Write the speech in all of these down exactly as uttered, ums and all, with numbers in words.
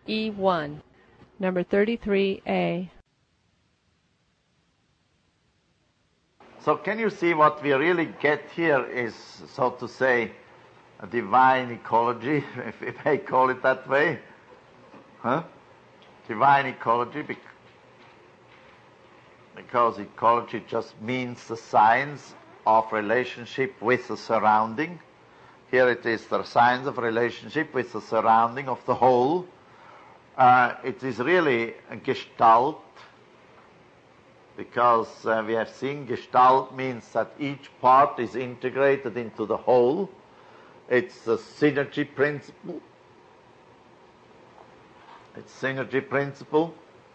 E one, number thirty-three A. So can you see what we really get here is, so to say, a divine ecology, if we may call it that way? Huh? Divine ecology, because ecology just means the science of relationship with the surrounding. Here it is the science of relationship with the surrounding of the whole. Uh, it is really a gestalt, because uh, we have seen gestalt means that each part is integrated into the whole. It's the synergy principle. It's synergy principle.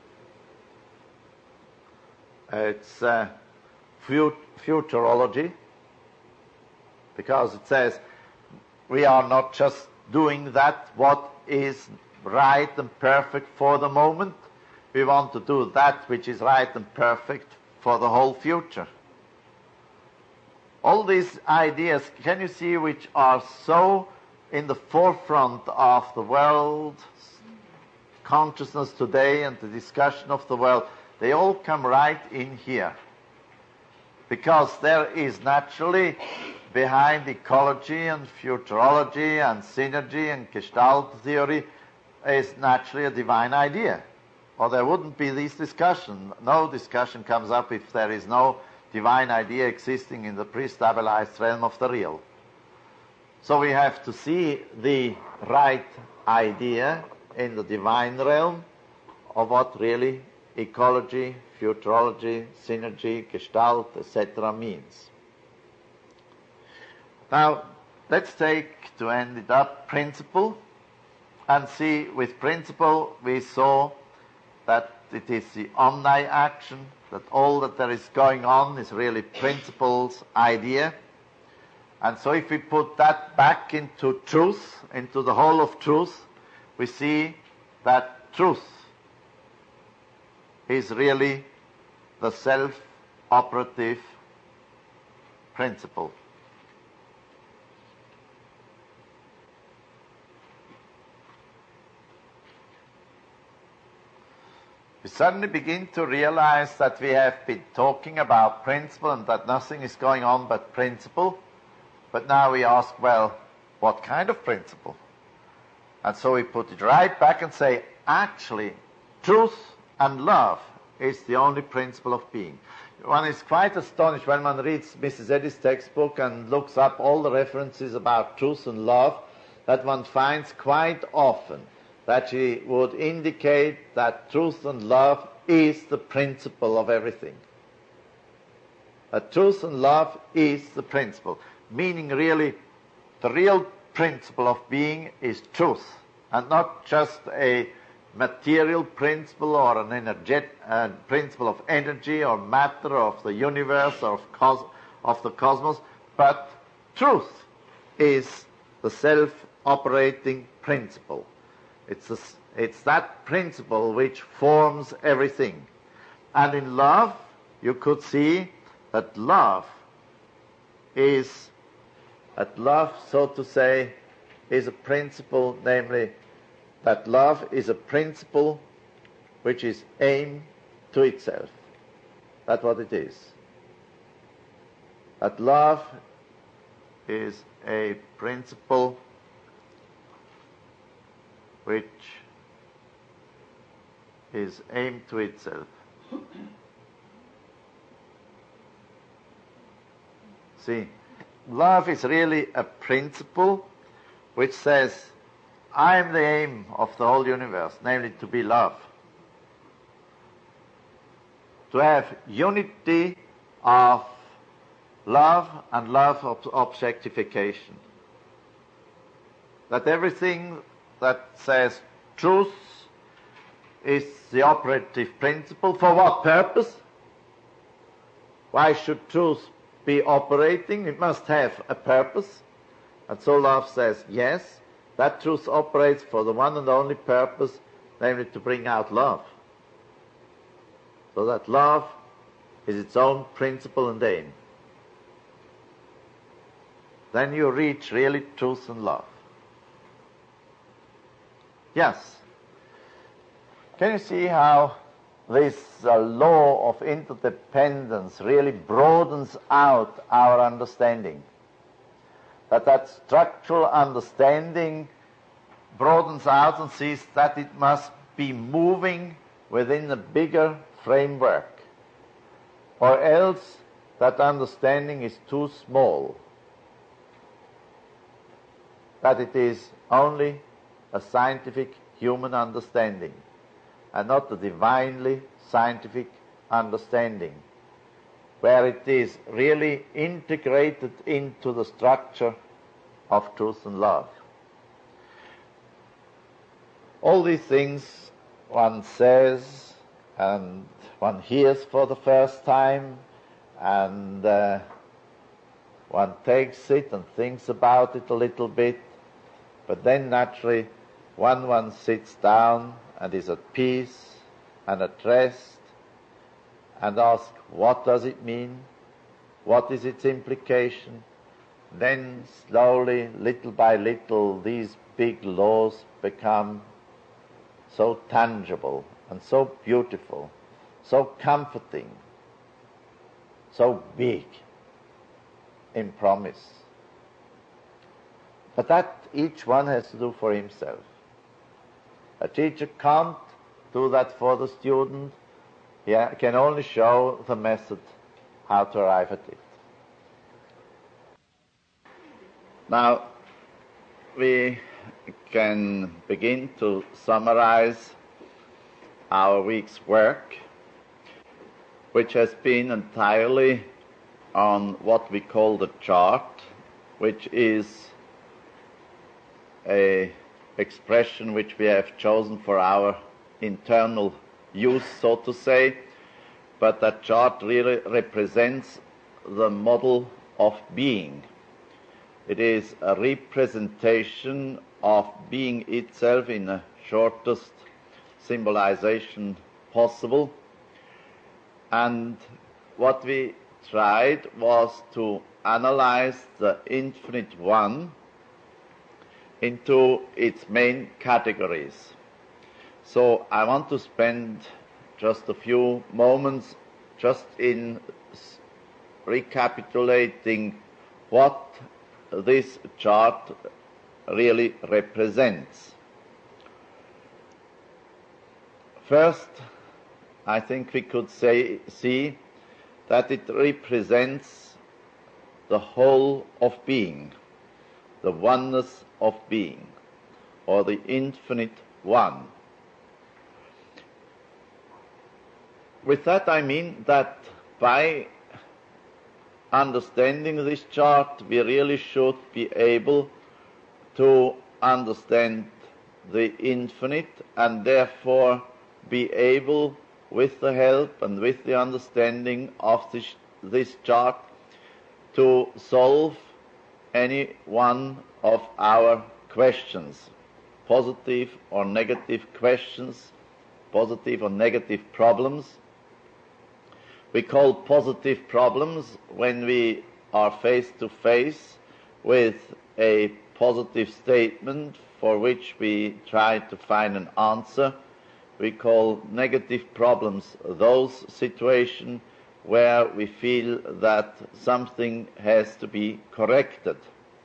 It's uh, fut- futurology, because it says we are not just doing that what is right and perfect for the moment. We want to do that which is right and perfect for the whole future. All these ideas, can you see, which are so in the forefront of the world consciousness today and the discussion of the world, they all come right in here. Because there is naturally behind ecology and futurology and synergy and gestalt theory is naturally a divine idea. Or there wouldn't be this discussion. No discussion comes up if there is no divine idea existing in the pre-stabilized realm of the real. So we have to see the right idea in the divine realm of what really ecology, futurology, synergy, gestalt, et cetera means. Now, let's take, to end it up, principle, and see with principle we saw that it is the omni-action, that all that there is going on is really principle's idea. And so if we put that back into truth, into the whole of truth, we see that truth is really the self-operative principle. We suddenly begin to realize that we have been talking about principle and that nothing is going on but principle. But now we ask, well, what kind of principle? And so we put it right back and say, actually, truth and love is the only principle of being. One is quite astonished when one reads Missus Eddy's textbook and looks up all the references about truth and love, that one finds quite often that she would indicate that truth and love is the principle of everything. That truth and love is the principle, meaning really the real principle of being is truth, and not just a material principle or an energetic uh, principle of energy or matter of the universe or of, cos- of the cosmos, but truth is the self-operating principle. It's, a, it's that principle which forms everything. And in love, you could see that love is, that love, so to say, is a principle, namely, that love is a principle which is aimed to itself. That's what it is. That love is a principle which is aimed to itself. See, love is really a principle which says, I am the aim of the whole universe, namely to be love. To have unity of love and love of objectification. That everything that says truth is the operative principle. For what purpose? Why should truth be operating? It must have a purpose. And so love says, yes, that truth operates for the one and only purpose, namely to bring out love. So that love is its own principle and aim. Then you reach really truth and love. Yes, Can you see how this uh, law of interdependence really broadens out our understanding? That that structural understanding broadens out and sees that it must be moving within a bigger framework, or else that understanding is too small, that it is only a scientific human understanding and not a divinely scientific understanding, where it is really integrated into the structure of truth and love. All these things one says and one hears for the first time, and uh, one takes it and thinks about it a little bit, but then naturally when one sits down and is at peace and at rest and asks, what does it mean? What is its implication? Then slowly, little by little, these big laws become so tangible and so beautiful, so comforting, so big in promise. But that each one has to do for himself. A teacher can't do that for the student. He can only show the method how to arrive at it. Now, we can begin to summarize our week's work, which has been entirely on what we call the chart, which is a expression which we have chosen for our internal use, so to say, but that chart really represents the model of being. It is a representation of being itself in the shortest symbolization possible. And what we tried was to analyze the infinite one into its main categories. So I want to spend just a few moments just in recapitulating what this chart really represents. First, I think we could say, see that it represents the whole of being, the oneness of being, or the infinite one. With that I mean that by understanding this chart, we really should be able to understand the infinite, and therefore be able, with the help and with the understanding of this, this chart, to solve any one of our questions, positive or negative questions, positive or negative problems. We call positive problems when we are face to face with a positive statement for which we try to find an answer. We call negative problems those situations where we feel that something has to be corrected.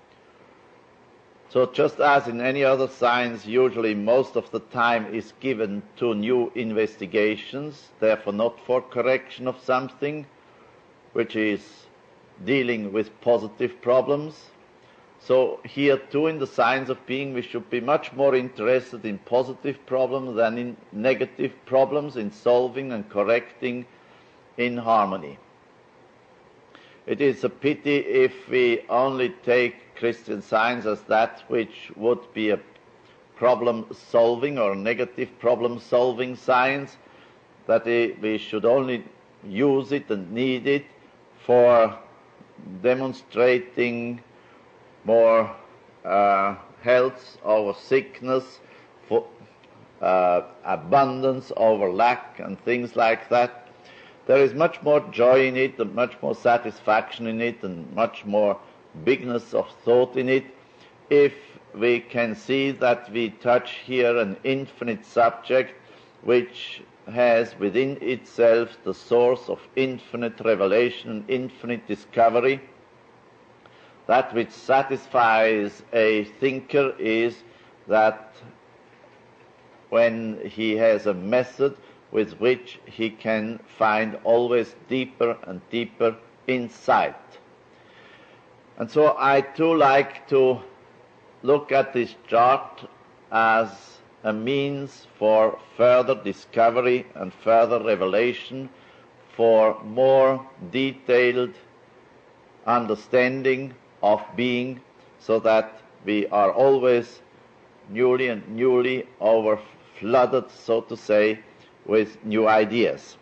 So just as in any other science, usually most of the time is given to new investigations, therefore not for correction of something, which is dealing with positive problems. So here too in the science of being we should be much more interested in positive problems than in negative problems, in solving and correcting in harmony. It is a pity if we only take Christian Science as that which would be a problem-solving or negative problem-solving science, that we should only use it and need it for demonstrating more uh, health over sickness, for uh, abundance over lack, and things like that. There is much more joy in it, and much more satisfaction in it, and much more bigness of thought in it, if we can see that we touch here an infinite subject which has within itself the source of infinite revelation, infinite discovery. That which satisfies a thinker is that when he has a method with which he can find always deeper and deeper insight. And so I too like to look at this chart as a means for further discovery and further revelation, for more detailed understanding of being, so that we are always newly and newly overflooded, so to say, with new ideas.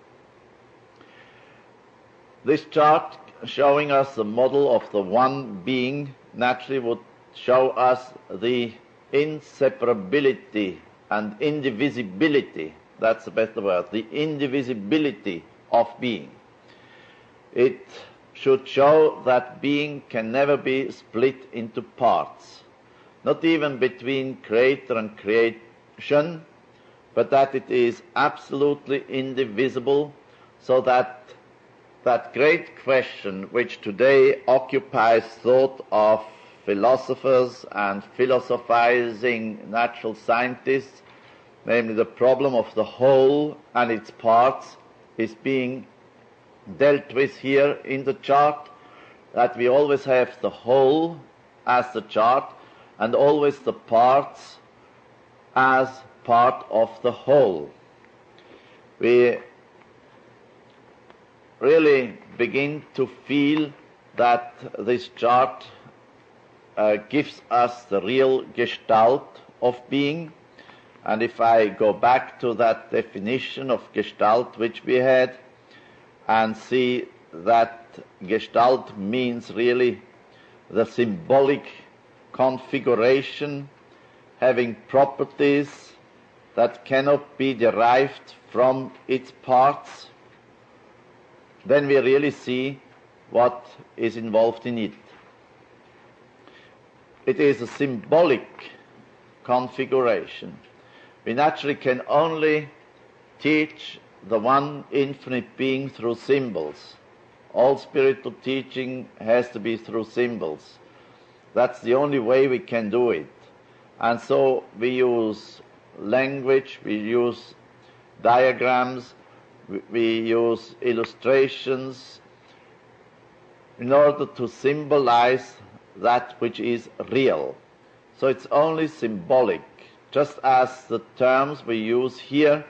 This chart showing us the model of the one being naturally would show us the inseparability and indivisibility, that's a better word, the indivisibility of being. It should show that being can never be split into parts, not even between creator and creation, but that it is absolutely indivisible, so that that great question which today occupies thought of philosophers and philosophizing natural scientists, namely the problem of the whole and its parts, is being dealt with here in the chart, that we always have the whole as the chart and always the parts as part of the whole. We really begin to feel that this chart uh, gives us the real gestalt of being. And if I go back to that definition of gestalt which we had, and see that gestalt means really the symbolic configuration having properties that cannot be derived from its parts, then we really see what is involved in it. It is a symbolic configuration. We naturally can only teach the one infinite being through symbols. All spiritual teaching has to be through symbols. That's the only way we can do it. And so we use language, we use diagrams, we use illustrations in order to symbolize that which is real. So it's only symbolic, just as the terms we use here,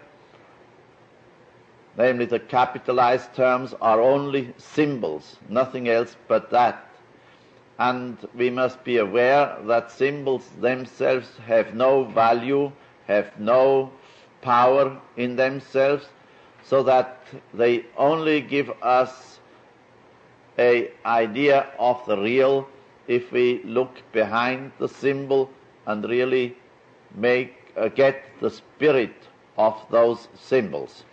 namely the capitalized terms, are only symbols, nothing else but that. And we must be aware that symbols themselves have no value, have no power in themselves, so that they only give us an idea of the real if we look behind the symbol and really make uh, get the spirit of those symbols.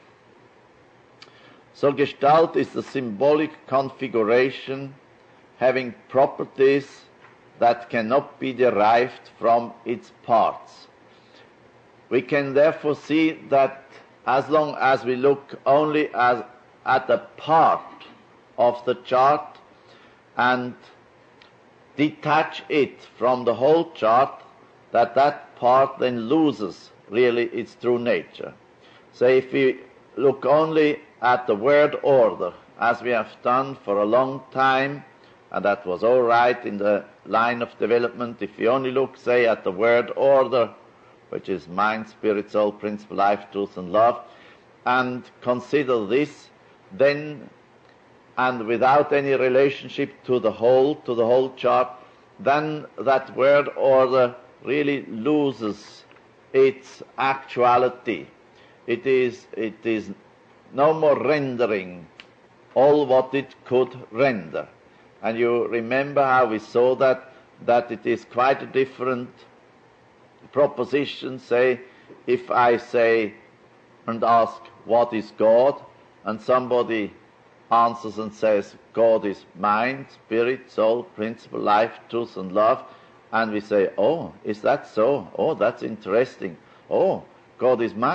So Gestalt is the symbolic configuration having properties that cannot be derived from its parts. We can therefore see that as long as we look only as, at a part of the chart and detach it from the whole chart, that that part then loses really its true nature. So if we look only at the word order, as we have done for a long time, and that was all right in the line of development, if we only look, say, at the word order, which is mind, spirit, soul, principle, life, truth, and love, and consider this, then, and without any relationship to the whole, to the whole chart, then that word order really loses its actuality. It is, it is no more rendering all what it could render. And you remember how we saw that, that it is quite a different proposition, say, if I say and ask, what is God? And somebody answers and says, God is mind, spirit, soul, principle, life, truth, and love. And we say, oh, is that so? Oh, that's interesting. Oh, God is mind.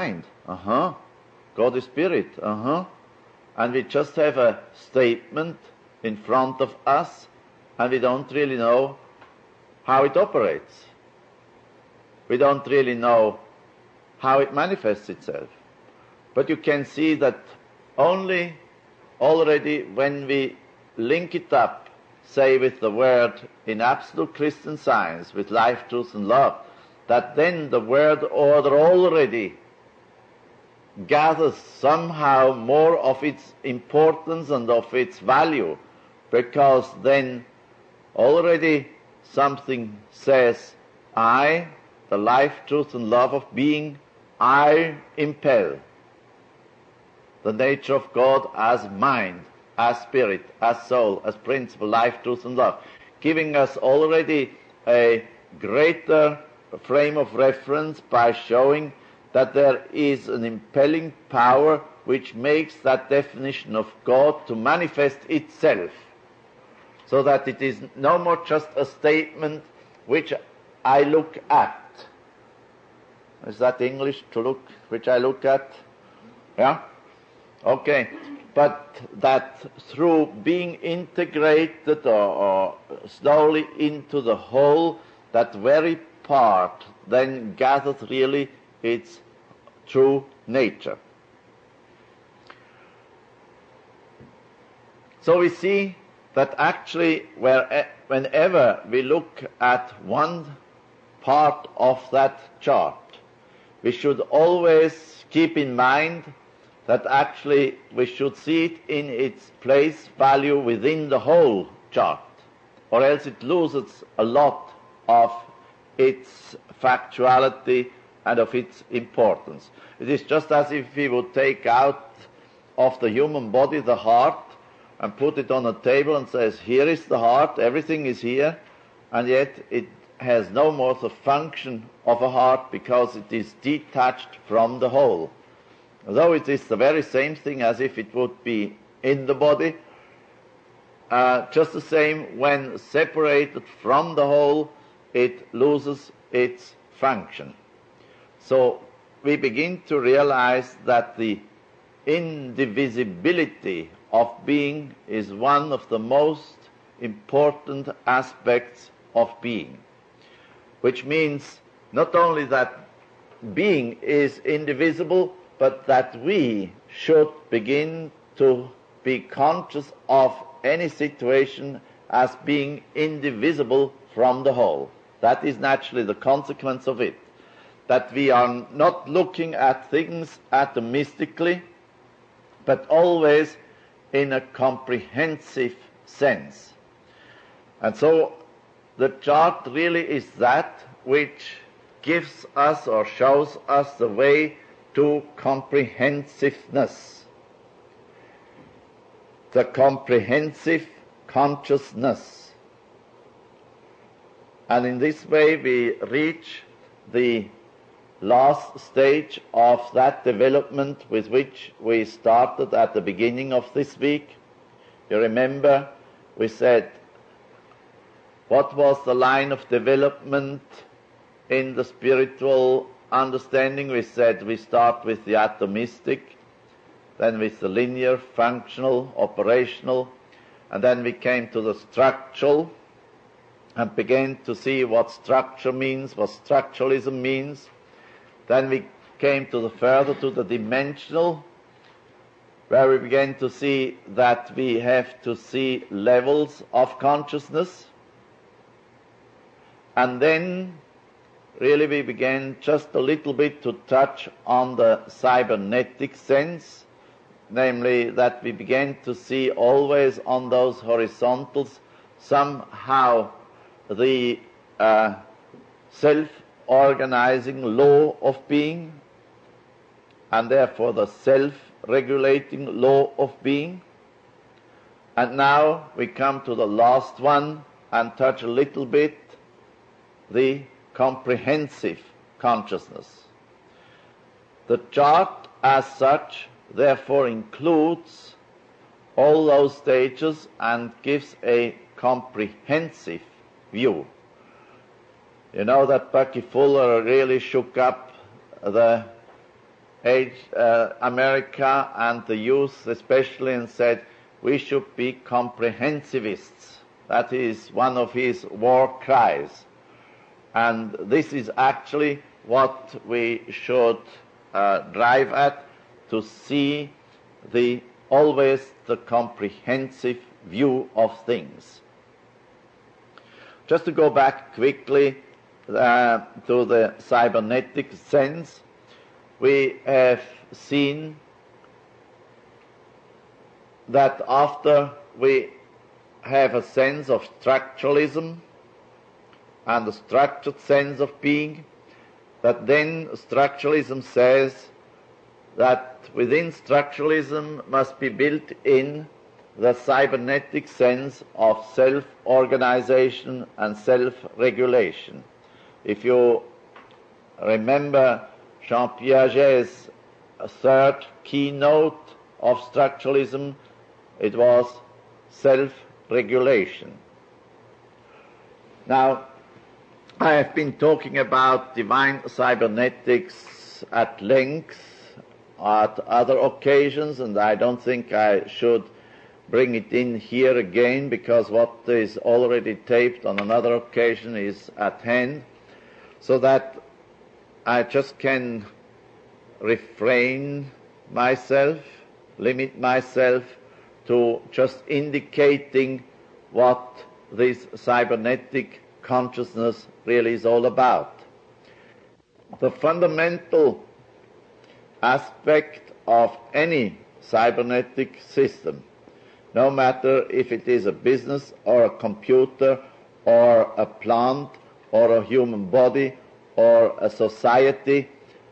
Uh-huh. God is spirit. Uh-huh. And we just have a statement in front of us, and we don't really know how it operates. We don't really know how it manifests itself. But you can see that only already when we link it up, say with the word in absolute Christian science, with life, truth and love, that then the word order already gathers somehow more of its importance and of its value, because then already something says, I, the life, truth and love of being, I impel the nature of God as mind, as spirit, as soul, as principle, life, truth and love, giving us already a greater frame of reference by showing that there is an impelling power which makes that definition of God to manifest itself, so that it is no more just a statement which I look at. Is that English, to look, which I look at? Yeah? Okay. But that through being integrated or, or slowly into the whole, that very part then gathers really its true nature. So we see that actually where, whenever we look at one part of that chart, we should always keep in mind that actually we should see it in its place value within the whole chart, or else it loses a lot of its factuality and of its importance. It is just as if we would take out of the human body the heart and put it on a table and says, here is the heart, everything is here, and yet it has no more the function of a heart because it is detached from the whole. Though it is the very same thing as if it would be in the body, uh, just the same, when separated from the whole, it loses its function. So we begin to realize that the indivisibility of being is one of the most important aspects of being, which means not only that being is indivisible, but that we should begin to be conscious of any situation as being indivisible from the whole. That is naturally the consequence of it, that we are not looking at things atomistically, but always in a comprehensive sense. And so the chart really is that which gives us or shows us the way to comprehensiveness, the comprehensive consciousness. And in this way we reach the last stage of that development with which we started at the beginning of this week. You remember we said, what was the line of development in the spiritual understanding? We said we start with the atomistic, then with the linear, functional, operational, and then we came to the structural and began to see what structure means, what structuralism means. Then we came to the further to the dimensional, where we began to see that we have to see levels of consciousness. And then really we began just a little bit to touch on the cybernetic sense, namely that we began to see always on those horizontals somehow the uh, self-organizing law of being, and therefore the self-regulating law of being. And now we come to the last one and touch a little bit the comprehensive consciousness. The chart as such therefore includes all those stages and gives a comprehensive view. You know that Bucky Fuller really shook up the age, uh, America and the youth especially, and said we should be comprehensivists. That is one of his war cries. And this is actually what we should uh, drive at, to see the always the comprehensive view of things. Just to go back quickly uh, to the cybernetic sense, we have seen that after we have a sense of structuralism and a structured sense of being, that then structuralism says that within structuralism must be built in the cybernetic sense of self-organization and self-regulation. If you remember Jean Piaget's third keynote of structuralism, it was self-regulation. Now, I have been talking about divine cybernetics at length at other occasions, and I don't think I should bring it in here again, because what is already taped on another occasion is at hand, so that I just can refrain myself, limit myself to just indicating what this cybernetic consciousness really is all about. The fundamental aspect of any cybernetic system, no matter if it is a business or a computer or a plant or a human body or a society,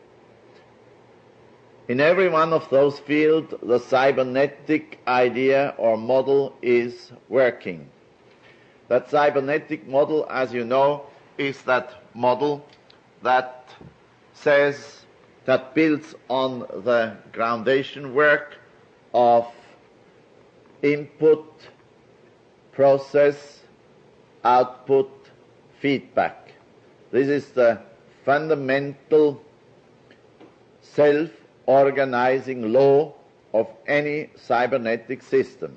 in every one of those fields the cybernetic idea or model is working. That cybernetic model, as you know, is that model that says, that builds on the groundation work of input, process, output, feedback. This is the fundamental self-organizing law of any cybernetic system.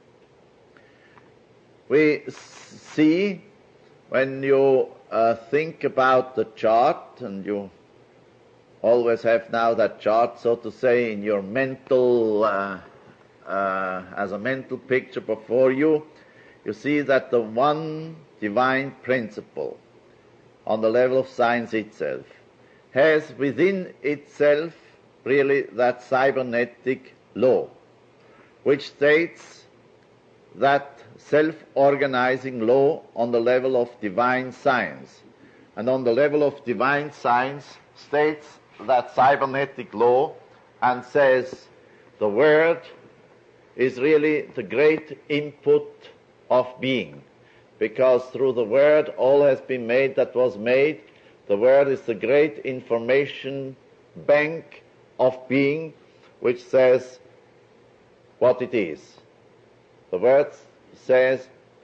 We see, when you uh, think about the chart, and you always have now that chart, so to say, in your mental, uh, uh, as a mental picture before you, you see that the one divine principle on the level of science itself has within itself really that cybernetic law, which states that self-organizing law on the level of divine science. And on the level of divine science states that cybernetic law and says the Word is really the great input of being, because through the Word all has been made that was made. The Word is the great information bank of being, which says what it is. The Word says,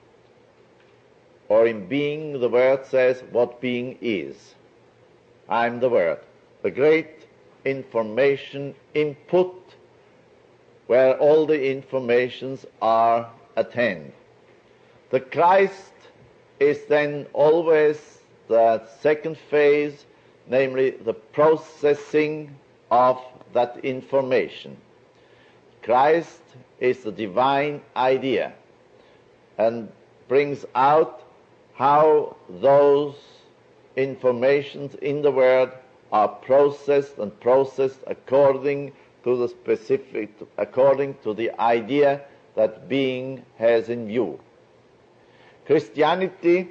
or in being, the Word says what being is. I'm the Word. The great information input where all the informations are at hand. The Christ is then always the second phase, namely the processing of that information. Christ is the divine idea and brings out how those informations in the Word are processed and processed according to the specific, according to the idea that being has in view. Christianity,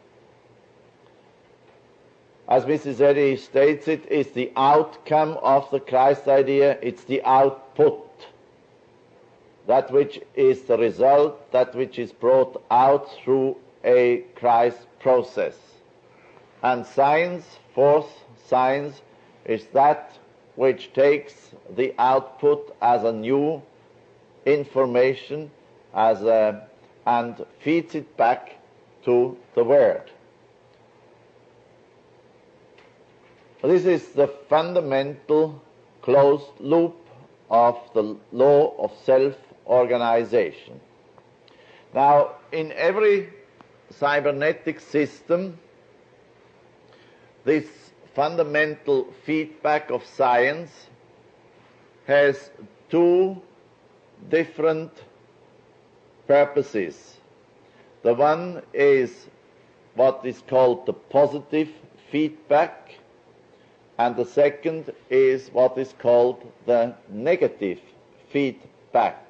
as Missus Eddy states it, is the outcome of the Christ idea. It's the output, that which is the result, that which is brought out through a Christ process. And science, fourth science, is that which takes the output as a new information as a, and feeds it back to the Word. This is the fundamental closed loop of the law of self-organization. Now, in every cybernetic system, this fundamental feedback of science has two different purposes. The one is what is called the positive feedback, and the second is what is called the negative feedback.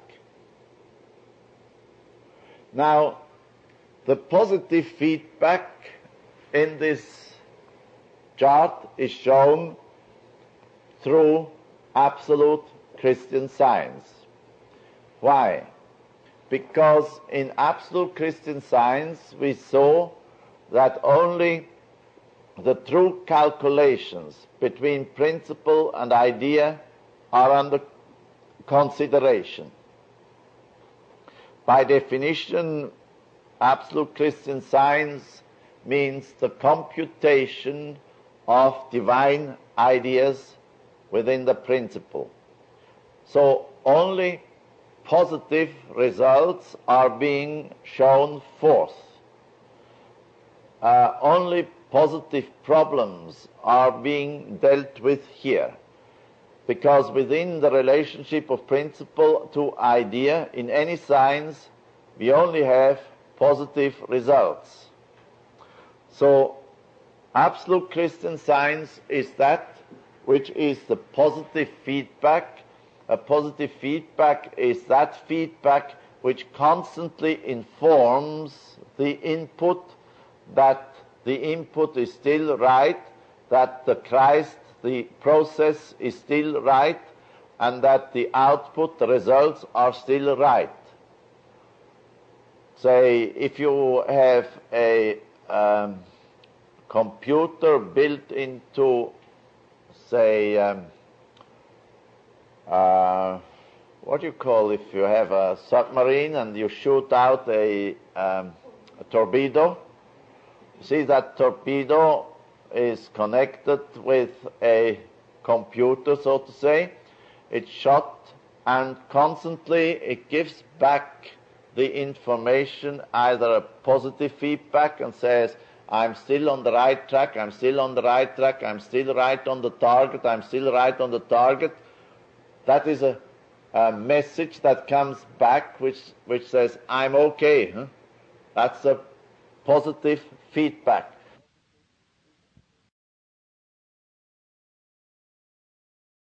Now, the positive feedback in this chart is shown through absolute Christian Science. Why? Because in absolute Christian Science we saw that only the true calculations between principle and idea are under consideration. By definition, absolute Christian Science means the computation of divine ideas within the principle. So only positive results are being shown forth. Uh, only positive problems are being dealt with here, because within the relationship of principle to idea in any science we only have positive results. So absolute Christian Science is that which is the positive feedback. A positive feedback is that feedback which constantly informs the input that the input is still right, that the Christ, the process is still right, and that the output, the results are still right. Say, if you have a um, computer built into, say, um, uh, what do you call if you have a submarine and you shoot out a, um, a torpedo? You see, that torpedo is connected with a computer, so to say. It's shot, and constantly it gives back the information, either a positive feedback and says, I'm still on the right track, I'm still on the right track, I'm still right on the target, I'm still right on the target. That is a, a message that comes back which, which says, I'm okay. Huh? That's a positive feedback.